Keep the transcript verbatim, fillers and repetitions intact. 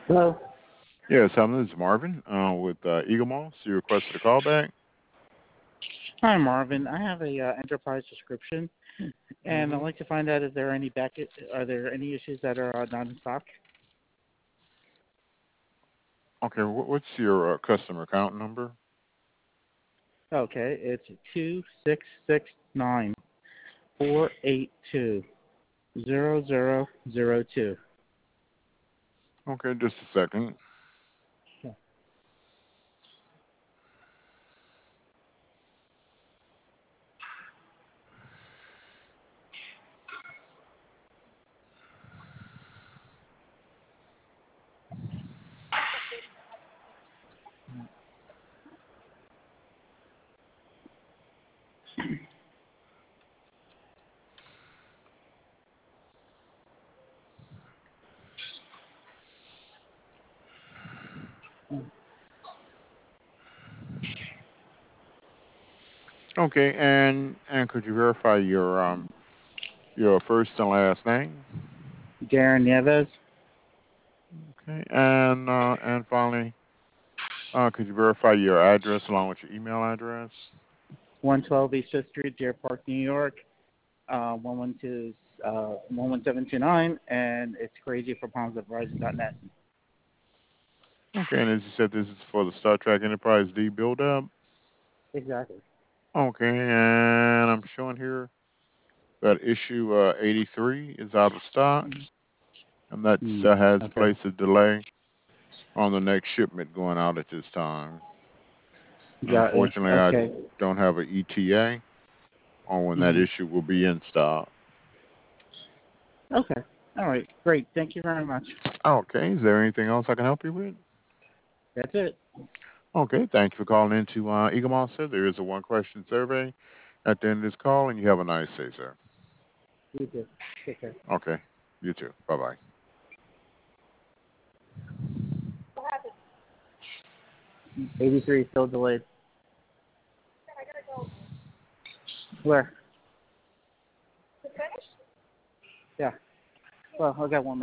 Hello. Yes, hello, this is Marvin uh, with uh, Eagle Moss. You requested a call back. Hi, Marvin. I have a uh, enterprise subscription, and I'd hmm like to find out if there are any back are there any issues that are uh, not in stock. Okay, wh- what's your uh, customer account number? Okay, it's two six six nine four eight two zero zero zero two. Okay, just a second. Okay, and and could you verify your um your first and last name? Darren Nieves, Okay, and uh, and finally, uh, could you verify your address along with your email address? one twelve East Fifth Street, Deer Park, New York, uh, one one two uh one one seven two nine, and it's crazy for palms at Verizon dot net. Okay, and as you said, this is for the Star Trek Enterprise D build up. Exactly. Okay, and I'm showing here that issue uh, eighty-three is out of stock, and that Hmm. uh, has Okay. placed a delay on the next shipment going out at this time. Got it. Unfortunately, I Okay. don't have an E T A on when that hmm issue will be in stock. Okay. All right. Great. Thank you very much. Okay, is there anything else I can help you with? That's it. Okay, thank you for calling into uh, Eagle Monster. There is a one question survey at the end of this call, and you have a nice day, sir. You too. Take care. Okay, you too. Bye bye. eighty-three still delayed. Where? Yeah. Well, I got one minute.